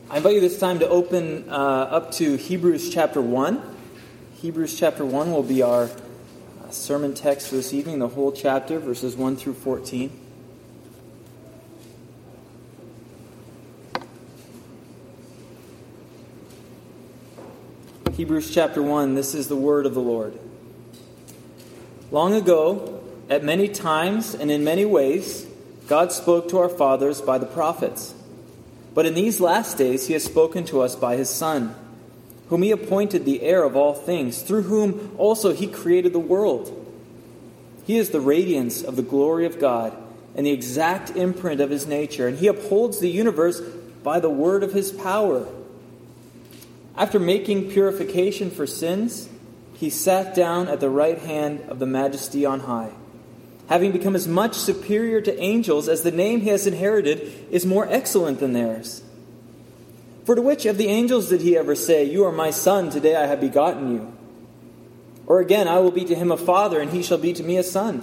I invite you this time to open up to Hebrews chapter 1. Hebrews chapter 1 will be our sermon text for this evening, the whole chapter, verses 1 through 14. Hebrews chapter 1, this is the word of the Lord. Long ago, at many times and in many ways, God spoke to our fathers by the prophets. But in these last days he has spoken to us by his Son, whom he appointed the heir of all things, through whom also he created the world. He is the radiance of the glory of God and the exact imprint of his nature, and he upholds the universe by the word of his power. After making purification for sins, he sat down at the right hand of the Majesty on high, having become as much superior to angels as the name he has inherited is more excellent than theirs. For to which of the angels did he ever say, "You are my son, today I have begotten you"? Or again, "I will be to him a father, and he shall be to me a son"?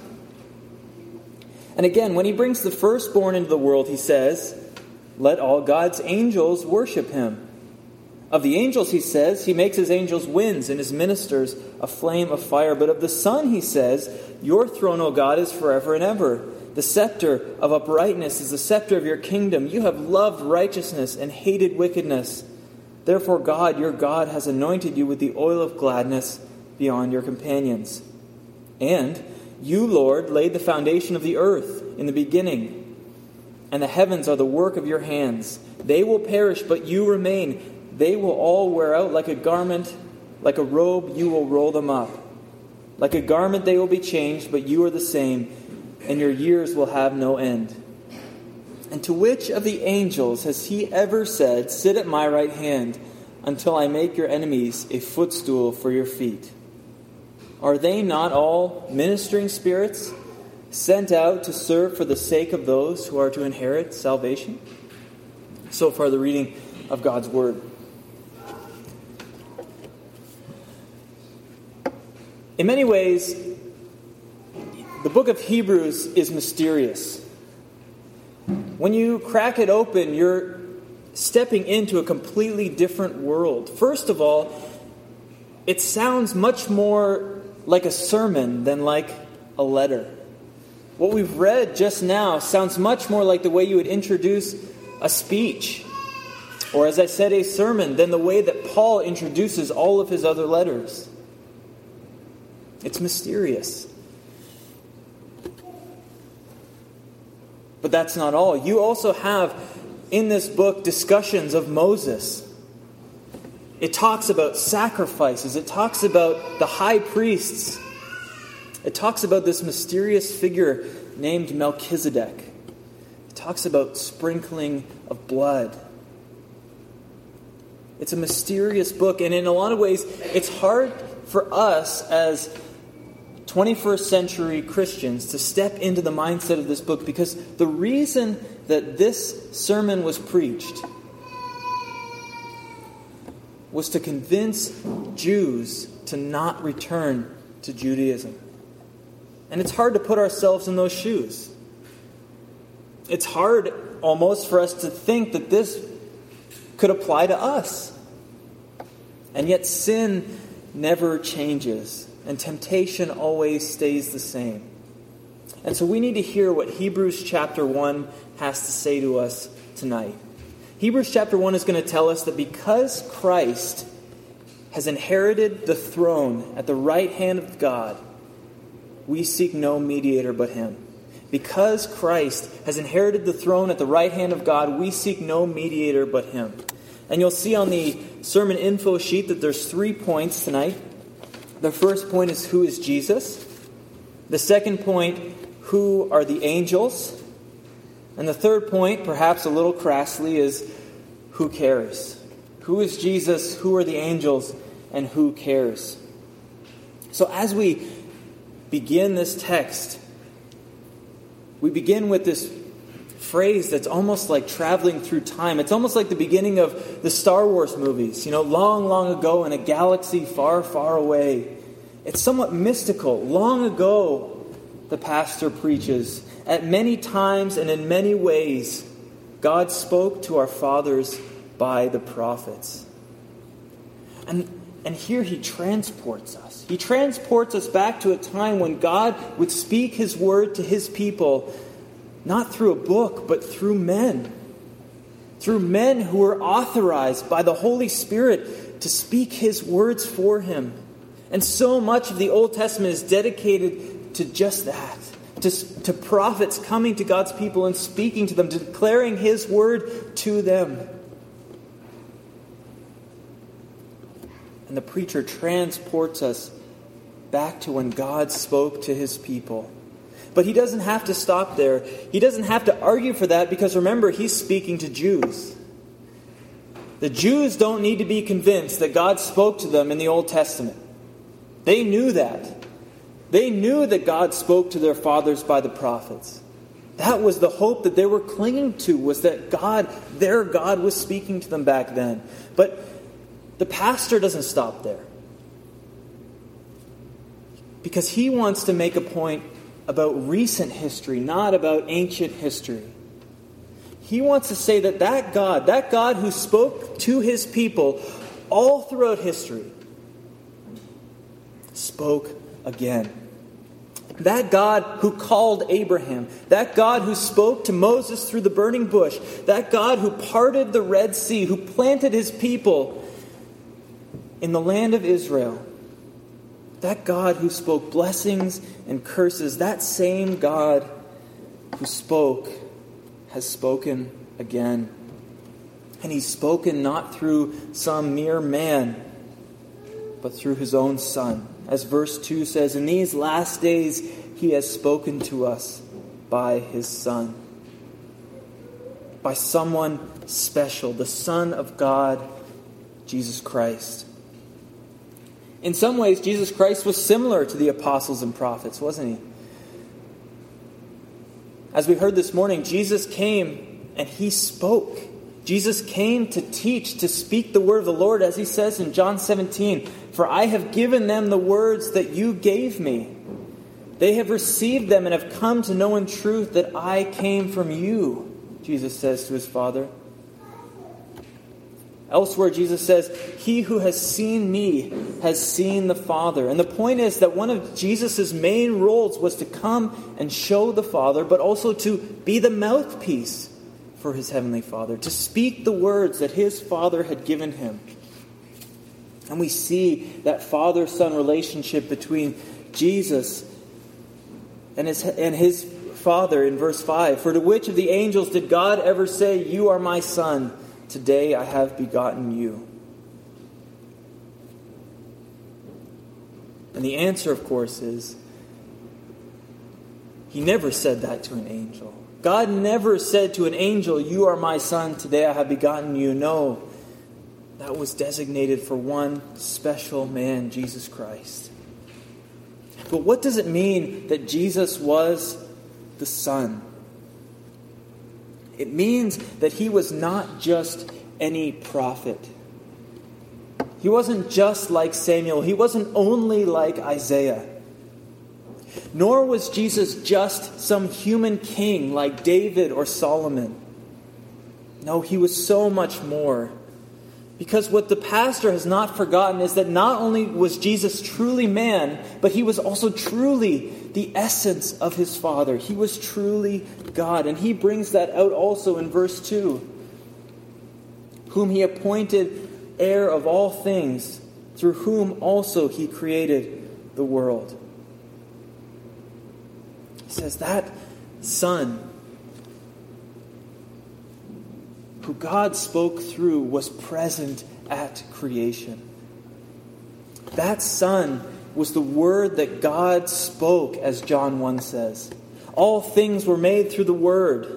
And again, when he brings the firstborn into the world, he says, "Let all God's angels worship him." Of the angels, he says, he makes his angels winds and his ministers a flame of fire. But of the Son, he says, "Your throne, O God, is forever and ever. The scepter of uprightness is the scepter of your kingdom. You have loved righteousness and hated wickedness. Therefore God, your God, has anointed you with the oil of gladness beyond your companions. And you, Lord, laid the foundation of the earth in the beginning. And the heavens are the work of your hands. They will perish, but you remain. They will all wear out like a garment, like a robe you will roll them up. Like a garment they will be changed, but you are the same, and your years will have no end. And to which of the angels has he ever said, 'Sit at my right hand until I make your enemies a footstool for your feet'? Are they not all ministering spirits sent out to serve for the sake of those who are to inherit salvation?" So far, the reading of God's Word. In many ways, the book of Hebrews is mysterious. When you crack it open, you're stepping into a completely different world. First of all, it sounds much more like a sermon than like a letter. What we've read just now sounds much more like the way you would introduce a speech, or as I said, a sermon, than the way that Paul introduces all of his other letters. It's mysterious. But that's not all. You also have in this book discussions of Moses. It talks about sacrifices. It talks about the high priests. It talks about this mysterious figure named Melchizedek. It talks about sprinkling of blood. It's a mysterious book, and in a lot of ways, it's hard for us as 21st century Christians to step into the mindset of this book, because the reason that this sermon was preached was to convince Jews to not return to Judaism. And it's hard to put ourselves in those shoes. It's hard almost for us to think that this could apply to us. And yet sin never changes. And temptation always stays the same. And so we need to hear what Hebrews chapter 1 has to say to us tonight. Hebrews chapter 1 is going to tell us that because Christ has inherited the throne at the right hand of God, we seek no mediator but him. Because Christ has inherited the throne at the right hand of God, we seek no mediator but him. And you'll see on the sermon info sheet that there's 3 points tonight. The first point is, who is Jesus? The second point, who are the angels? And the third point, perhaps a little crassly, is who cares? Who is Jesus? Who are the angels? And who cares? So as we begin this text, we begin with this phrase that's almost like traveling through time. It's almost like the beginning of the Star Wars movies, long, long ago in a galaxy far, far away. It's somewhat mystical. Long ago, the pastor preaches, at many times and in many ways, God spoke to our fathers by the prophets. And here he transports us. He transports us back to a time when God would speak his word to his people, not through a book, but through men. Through men who were authorized by the Holy Spirit to speak his words for him. And so much of the Old Testament is dedicated to just that. To prophets coming to God's people and speaking to them, declaring his word to them. And the preacher transports us back to when God spoke to his people. But he doesn't have to stop there. He doesn't have to argue for that because remember, he's speaking to Jews. The Jews don't need to be convinced that God spoke to them in the Old Testament. They knew that. They knew that God spoke to their fathers by the prophets. That was the hope that they were clinging to, was that God, their God, was speaking to them back then. But the pastor doesn't stop there. Because he wants to make a point about recent history, not about ancient history. He wants to say that God who spoke to his people all throughout history, spoke again. That God who called Abraham, that God who spoke to Moses through the burning bush, that God who parted the Red Sea, who planted his people in the land of Israel, that God who spoke blessings and curses, that same God who spoke has spoken again. And he's spoken not through some mere man, but through his own Son. As verse 2 says, in these last days he has spoken to us by his Son. By someone special, the Son of God, Jesus Christ. In some ways, Jesus Christ was similar to the apostles and prophets, wasn't he? As we heard this morning, Jesus came and he spoke. Jesus came to teach, to speak the word of the Lord, as he says in John 17, "For I have given them the words that you gave me. They have received them and have come to know in truth that I came from you," Jesus says to his Father. Elsewhere, Jesus says, "He who has seen me has seen the Father." And the point is that one of Jesus' main roles was to come and show the Father, but also to be the mouthpiece for his heavenly Father, to speak the words that his Father had given him. And we see that Father-Son relationship between Jesus and his Father in verse 5. "For to which of the angels did God ever say, 'You are my Son, today I have begotten you'?" And the answer, of course, is he never said that to an angel. God never said to an angel, "You are my Son, today I have begotten you." No, that was designated for one special man, Jesus Christ. But what does it mean that Jesus was the Son? It means that he was not just any prophet. He wasn't just like Samuel. He wasn't only like Isaiah. Nor was Jesus just some human king like David or Solomon. No, he was so much more. Because what the pastor has not forgotten is that not only was Jesus truly man, but he was also truly the essence of his Father. He was truly God. And he brings that out also in verse 2. "Whom he appointed heir of all things, through whom also he created the world." He says that Son, who God spoke through, was present at creation. That Son was the Word that God spoke, as John 1 says. All things were made through the Word.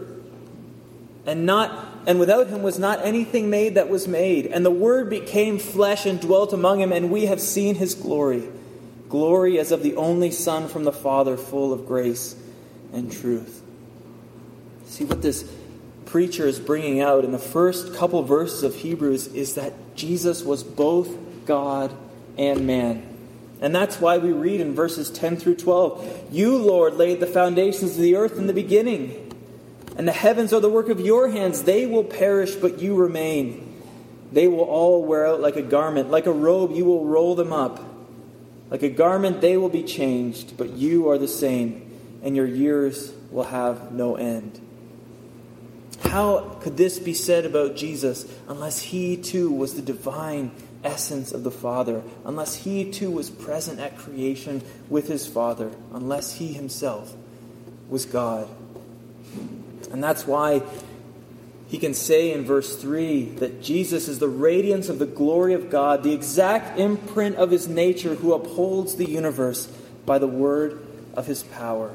And without him was not anything made that was made. And the Word became flesh and dwelt among him, and we have seen his glory. Glory as of the only Son from the Father, full of grace and truth. See, what this preacher is bringing out in the first couple verses of Hebrews is that Jesus was both God and man. And that's why we read in verses 10 through 12, "You, Lord, laid the foundations of the earth in the beginning, and the heavens are the work of your hands. They will perish, but you remain. They will all wear out like a garment. Like a robe, you will roll them up. Like a garment, they will be changed, but you are the same, and your years will have no end. How could this be said about Jesus unless he too was the divine essence of the Father, unless he too was present at creation with his Father, unless he himself was God? And that's why he can say in verse 3 that Jesus is the radiance of the glory of God, the exact imprint of his nature, who upholds the universe by the word of his power.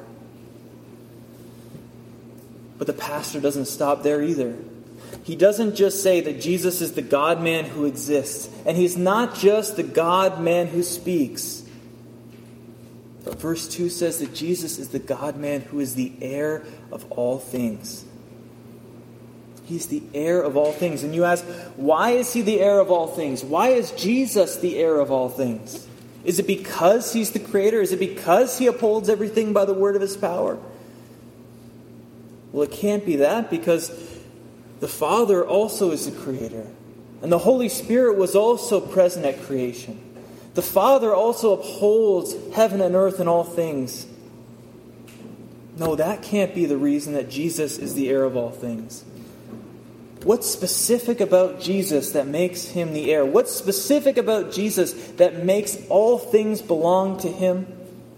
But the pastor doesn't stop there either. He doesn't just say that Jesus is the God-man who exists, and he's not just the God-man who speaks. But verse 2 says that Jesus is the God-man who is the heir of all things. He's the heir of all things. And you ask, why is he the heir of all things? Why is Jesus the heir of all things? Is it because he's the creator? Is it because he upholds everything by the word of his power? Well, it can't be that, because the Father also is the creator. And the Holy Spirit was also present at creation. The Father also upholds heaven and earth and all things. No, that can't be the reason that Jesus is the heir of all things. What's specific about Jesus that makes him the heir? What's specific about Jesus that makes all things belong to him?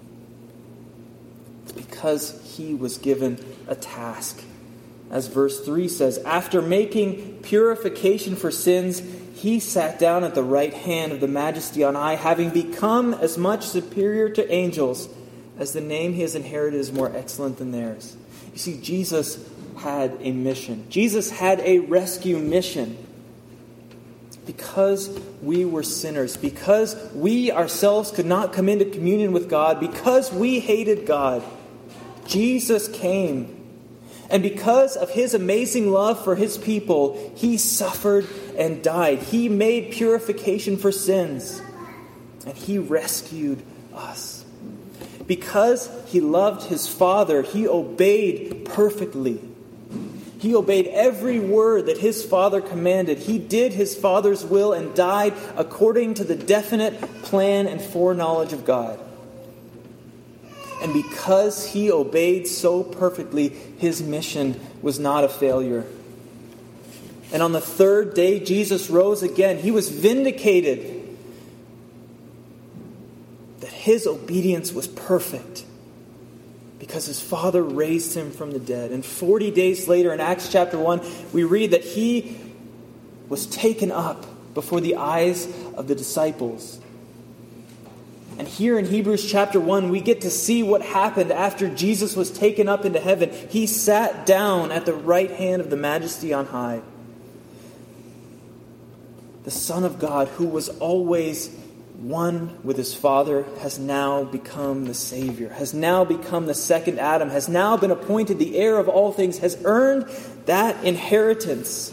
It's because he was given a task. As verse 3 says, after making purification for sins, he sat down at the right hand of the Majesty on high, having become as much superior to angels as the name he has inherited is more excellent than theirs. You see, Jesus had a mission. Jesus had a rescue mission. Because we were sinners, because we ourselves could not come into communion with God, because we hated God, Jesus came. And because of his amazing love for his people, he suffered and died. He made purification for sins. And he rescued us. Because he loved his Father, he obeyed perfectly. He obeyed every word that his Father commanded. He did his Father's will and died according to the definite plan and foreknowledge of God. And because he obeyed so perfectly, his mission was not a failure. And on the third day, Jesus rose again. He was vindicated that his obedience was perfect because his Father raised him from the dead. And 40 days later, in Acts chapter 1, we read that he was taken up before the eyes of the disciples. And here in Hebrews chapter 1, we get to see what happened after Jesus was taken up into heaven. He sat down at the right hand of the Majesty on high. The Son of God, who was always one with his Father, has now become the Savior, has now become the second Adam, has now been appointed the heir of all things, has earned that inheritance.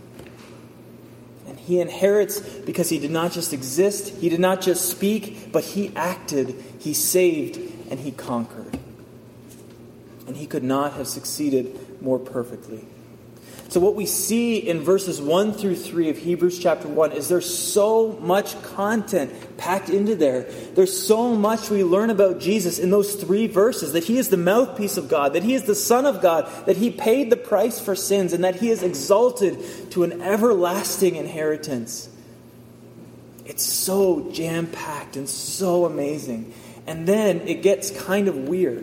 He inherits because he did not just exist, he did not just speak, but he acted, he saved, and he conquered. And he could not have succeeded more perfectly. So what we see in verses 1 through 3 of Hebrews chapter 1 is there's so much content packed into there. There's so much we learn about Jesus in those 3 verses. That he is the mouthpiece of God, that he is the Son of God, that he paid the price for sins, and that he is exalted to an everlasting inheritance. It's so jam-packed and so amazing. And then it gets kind of weird.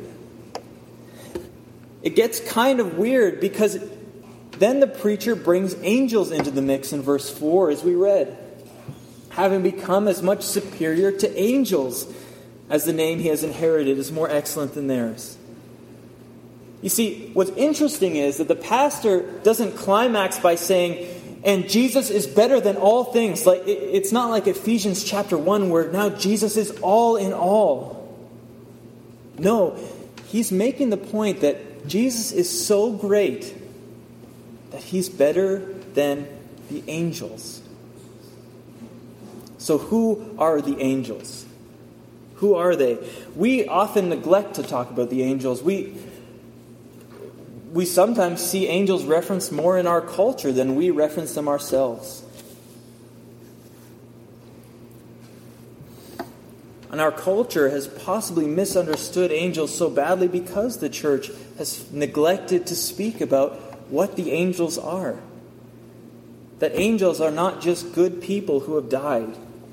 It gets kind of weird because then the preacher brings angels into the mix in verse 4, as we read. Having become as much superior to angels as the name he has inherited is more excellent than theirs. You see, what's interesting is that the pastor doesn't climax by saying, and Jesus is better than all things. Like it's not like Ephesians chapter 1 where now Jesus is all in all. No, he's making the point that Jesus is so great that he's better than the angels. So who are the angels? Who are they? We often neglect to talk about the angels. We sometimes see angels referenced more in our culture than we reference them ourselves. And our culture has possibly misunderstood angels so badly because the church has neglected to speak about what the angels are. That angels are not just good people who have died.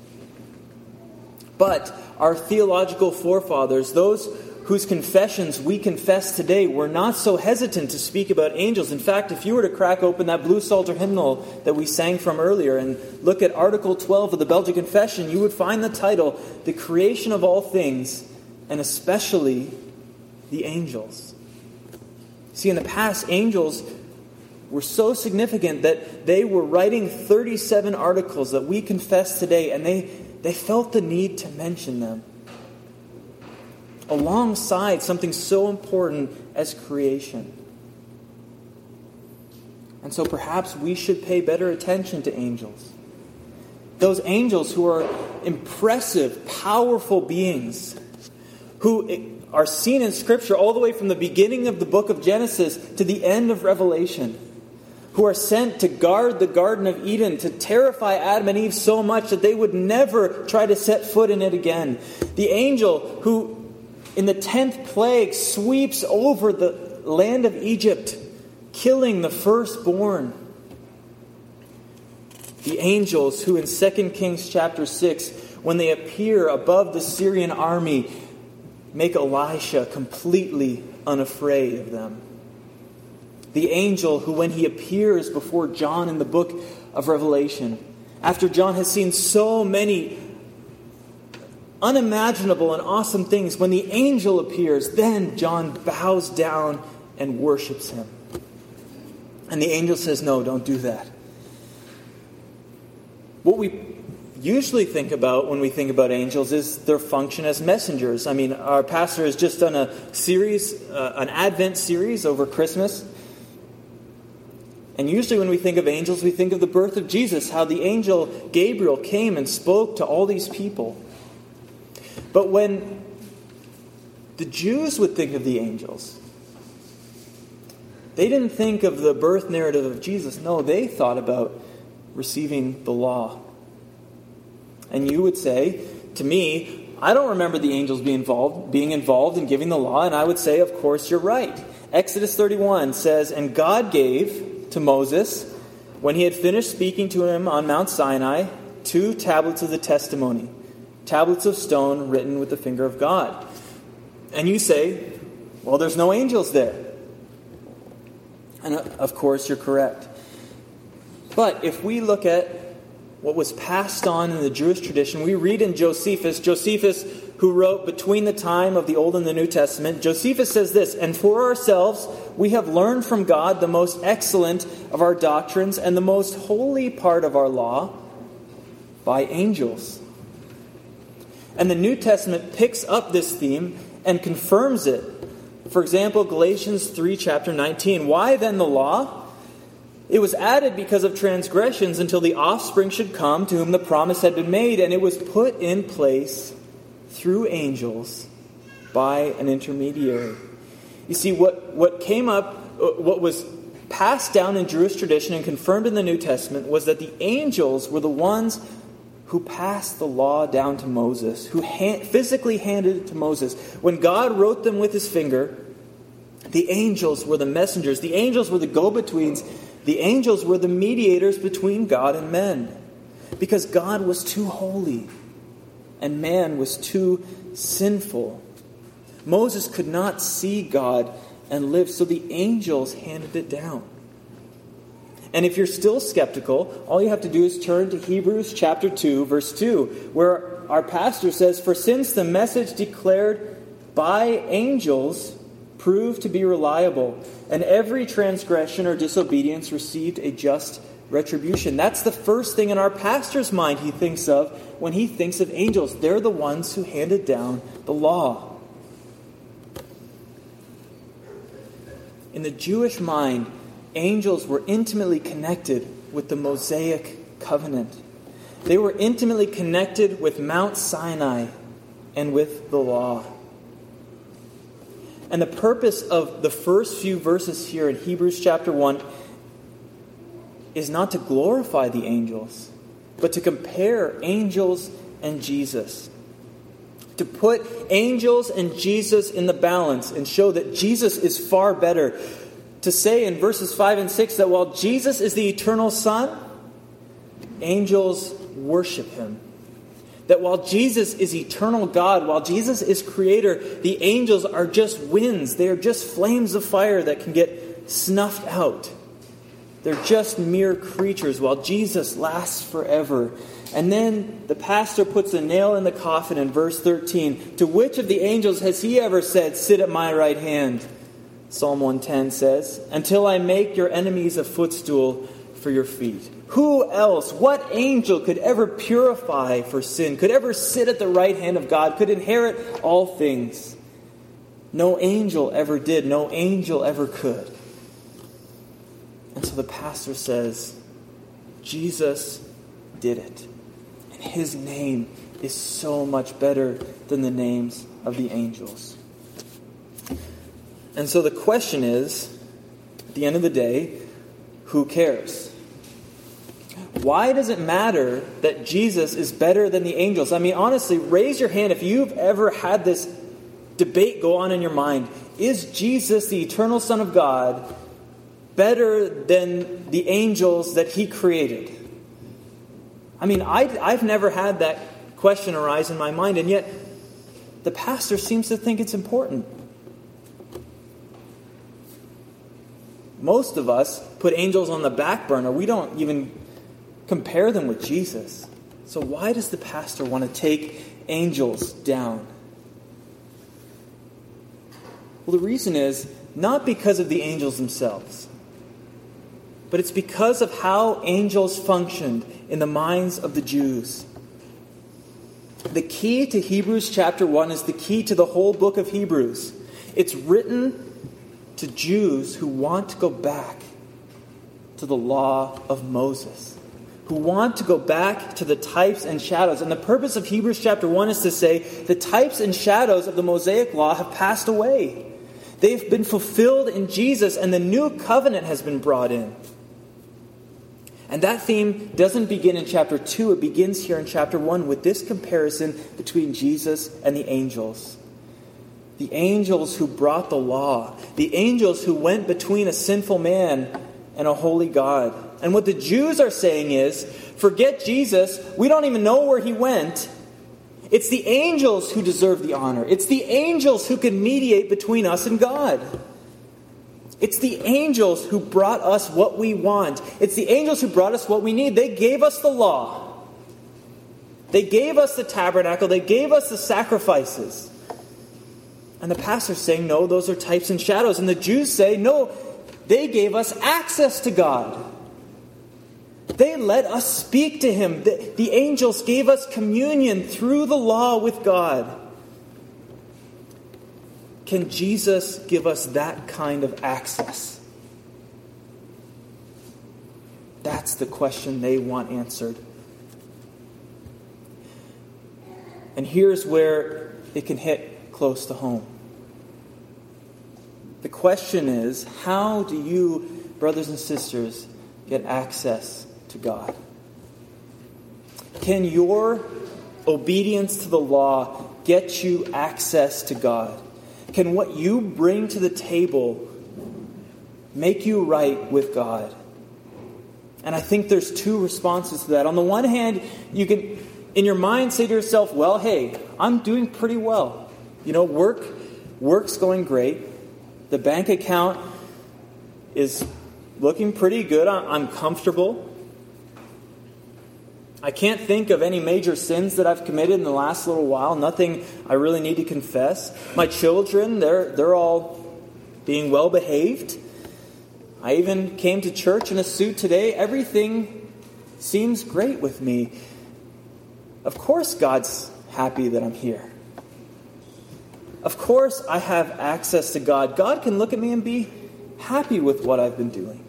But our theological forefathers, those whose confessions we confess today, were not so hesitant to speak about angels. In fact, if you were to crack open that Blue Psalter hymnal that we sang from earlier and look at Article 12 of the Belgian Confession, you would find the title, The Creation of All Things, and especially the angels. See, in the past, angels were so significant that they were writing 37 articles that we confess today, and they felt the need to mention them alongside something so important as creation. And so perhaps we should pay better attention to angels. Those angels who are impressive, powerful beings who are seen in Scripture all the way from the beginning of the book of Genesis to the end of Revelation, who are sent to guard the Garden of Eden, to terrify Adam and Eve so much that they would never try to set foot in it again. The angel who in the 10th plague sweeps over the land of Egypt, killing the firstborn. The angels who in 2 Kings chapter 6, when they appear above the Syrian army, make Elisha completely unafraid of them. The angel who, when he appears before John in the book of Revelation, after John has seen so many unimaginable and awesome things, when the angel appears, then John bows down and worships him. And the angel says, no, don't do that. What we usually think about when we think about angels is their function as messengers. I mean, our pastor has just done a series, an Advent series over Christmas. And usually when we think of angels, we think of the birth of Jesus, how the angel Gabriel came and spoke to all these people. But when the Jews would think of the angels, they didn't think of the birth narrative of Jesus. No, they thought about receiving the law. And you would say to me, I don't remember the angels being involved in giving the law. And I would say, of course, you're right. Exodus 31 says, and God gave to Moses, when he had finished speaking to him on Mount Sinai, 2 tablets of the testimony, tablets of stone written with the finger of God. And you say, well, there's no angels there. And of course, you're correct. But if we look at what was passed on in the Jewish tradition, we read in Josephus, who wrote between the time of the Old and the New Testament, Josephus says this, and for ourselves we have learned from God the most excellent of our doctrines and the most holy part of our law by angels. And the New Testament picks up this theme and confirms it. For example, Galatians 3, chapter 19. Why then the law? It was added because of transgressions until the offspring should come to whom the promise had been made, and it was put in place through angels by an intermediary. You see, what came up, what was passed down in Jewish tradition and confirmed in the New Testament was that the angels were the ones who passed the law down to Moses, who physically handed it to Moses. When God wrote them with his finger, the angels were the messengers. The angels were the go-betweens. The angels were the mediators between God and men. Because God was too holy and man was too sinful. Moses could not see God and live, so the angels handed it down. And if you're still skeptical, all you have to do is turn to Hebrews chapter 2, verse 2, where our pastor says, for since the message declared by angels proved to be reliable, and every transgression or disobedience received a just retribution. That's the first thing in our pastor's mind he thinks of when he thinks of angels. They're the ones who handed down the law. In the Jewish mind, angels were intimately connected with the Mosaic covenant. They were intimately connected with Mount Sinai and with the law. And the purpose of the first few verses here in Hebrews chapter 1 is not to glorify the angels, but to compare angels and Jesus. to put angels and Jesus in the balance and show that Jesus is far better. To say in verses 5 and 6 that while Jesus is the eternal Son, angels worship him. That while Jesus is eternal God, while Jesus is Creator, the angels are just winds. They are just flames of fire that can get snuffed out. They're just mere creatures while Jesus lasts forever. And then the pastor puts a nail in the coffin in verse 13. To which of the angels has he ever said, "Sit at my right hand"? Psalm 110 says, "Until I make your enemies a footstool for your feet." Who else, what angel could ever purify for sin, could ever sit at the right hand of God, could inherit all things? No angel ever did. No angel ever could. And so the pastor says, Jesus did it. And his name is so much better than the names of the angels. And so the question is, at the end of the day, who cares? Why does it matter that Jesus is better than the angels? I mean, honestly, raise your hand if you've ever had this debate go on in your mind. Is Jesus, the eternal Son of God, better than the angels that he created? I mean, I've never had that question arise in my mind, and yet the pastor seems to think it's important. Most of us put angels on the back burner. We don't even compare them with Jesus. So why does the pastor want to take angels down? Well, the reason is not because of the angels themselves, but it's because of how angels functioned in the minds of the Jews. The key to Hebrews chapter 1 is the key to the whole book of Hebrews. It's written to Jews who want to go back to the law of Moses, who want to go back to the types and shadows. And the purpose of Hebrews chapter 1 is to say the types and shadows of the Mosaic law have passed away. They've been fulfilled in Jesus, and the new covenant has been brought in. And that theme doesn't begin in chapter 2. It begins here in chapter 1 with this comparison between Jesus and the angels. The angels who brought the law. The angels who went between a sinful man and a holy God. And what the Jews are saying is, forget Jesus. We don't even know where he went. It's the angels who deserve the honor. It's the angels who can mediate between us and God. It's the angels who brought us what we want. It's the angels who brought us what we need. They gave us the law. They gave us the tabernacle. They gave us the sacrifices. And the pastor's saying, no, those are types and shadows. And the Jews say, no, they gave us access to God. They let us speak to him. The angels gave us communion through the law with God. Can Jesus give us that kind of access? That's the question they want answered. And here's where it can hit close to home. The question is, how do you, brothers and sisters, get access to God? Can your obedience to the law get you access to God? Can what you bring to the table make you right with God? And I think there's two responses to that. On the one hand, you can, in your mind, say to yourself, well, hey, I'm doing pretty well. You know, work's going great. The bank account is looking pretty good. I'm comfortable. I can't think of any major sins that I've committed in the last little while. Nothing I really need to confess. My children, they're all being well behaved. I even came to church in a suit today. Everything seems great with me. Of course God's happy that I'm here. Of course I have access to God. God can look at me and be happy with what I've been doing.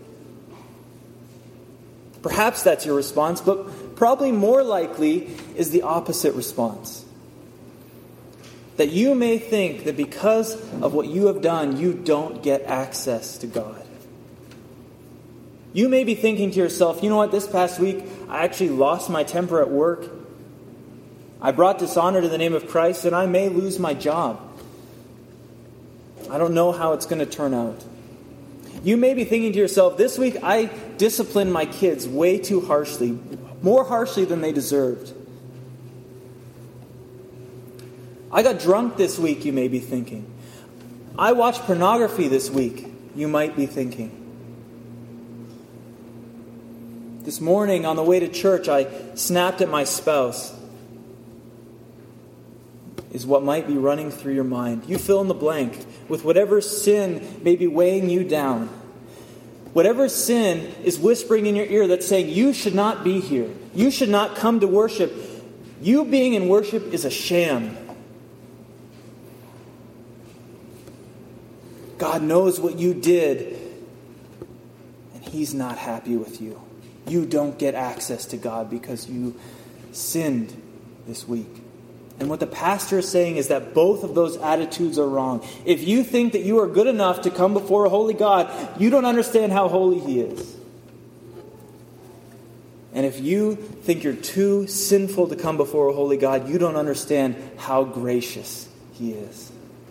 Perhaps that's your response, but probably more likely is the opposite response. That you may think that because of what you have done, you don't get access to God. You may be thinking to yourself, you know what, this past week I actually lost my temper at work. I brought dishonor to the name of Christ, and I may lose my job. I don't know how it's going to turn out. You may be thinking to yourself, this week I disciplined my kids way too harshly, more harshly than they deserved. I got drunk this week, you may be thinking. I watched pornography this week, you might be thinking. This morning on the way to church, I snapped at my spouse, is what might be running through your mind. You fill in the blank with whatever sin may be weighing you down. Whatever sin is whispering in your ear that's saying, you should not be here. You should not come to worship. You being in worship is a sham. God knows what you did, and He's not happy with you. You don't get access to God because you sinned this week. And what the pastor is saying is that both of those attitudes are wrong. If you think that you are good enough to come before a holy God, you don't understand how holy He is. And if you think you're too sinful to come before a holy God, you don't understand how gracious He is.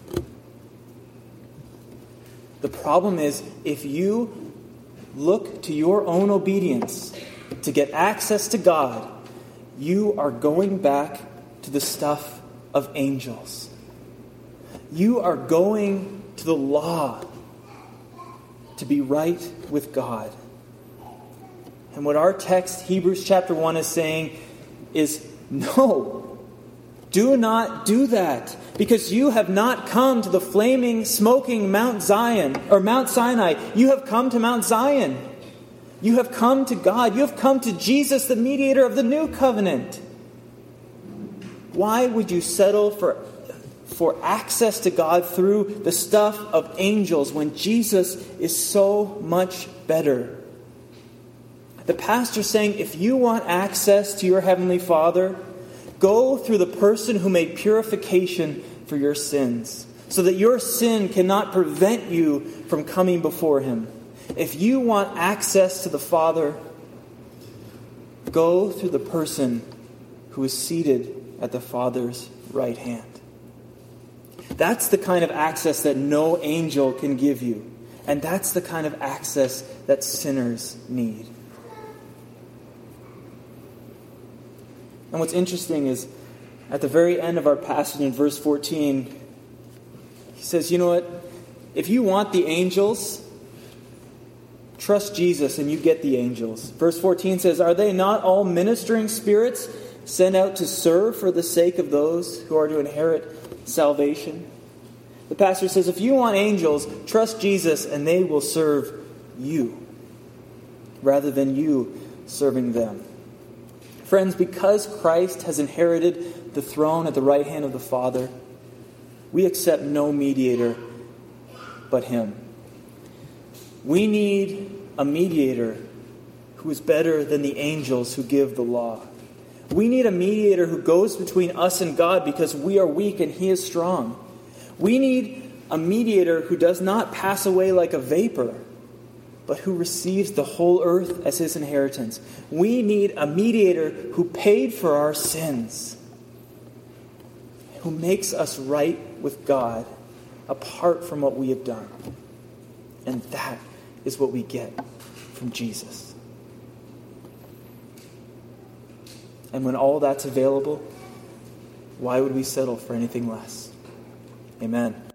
The problem is, if you look to your own obedience to get access to God, you are going back to the stuff of angels. You are going to the law to be right with God. And what our text, Hebrews chapter 1, is saying is, no, do not do that. Because you have not come to the flaming, smoking Mount Zion, or Mount Sinai. You have come to Mount Zion. You have come to God. You have come to Jesus, the mediator of the new covenant. Why would you settle for access to God through the stuff of angels when Jesus is so much better? The pastor's saying, if you want access to your Heavenly Father, go through the person who made purification for your sins, so that your sin cannot prevent you from coming before Him. If you want access to the Father, go through the person who is seated at the Father's right hand. That's the kind of access that no angel can give you. And that's the kind of access that sinners need. And what's interesting is, at the very end of our passage in verse 14, he says, you know what? If you want the angels, trust Jesus and you get the angels. Verse 14 says, are they not all ministering spirits sent out to serve for the sake of those who are to inherit salvation? The pastor says, if you want angels, trust Jesus and they will serve you rather than you serving them. Friends, because Christ has inherited the throne at the right hand of the Father, we accept no mediator but Him. We need a mediator who is better than the angels who give the law. We need a mediator who goes between us and God because we are weak and He is strong. We need a mediator who does not pass away like a vapor, but who receives the whole earth as His inheritance. We need a mediator who paid for our sins, who makes us right with God apart from what we have done. And that is what we get from Jesus. And when all that's available, why would we settle for anything less? Amen.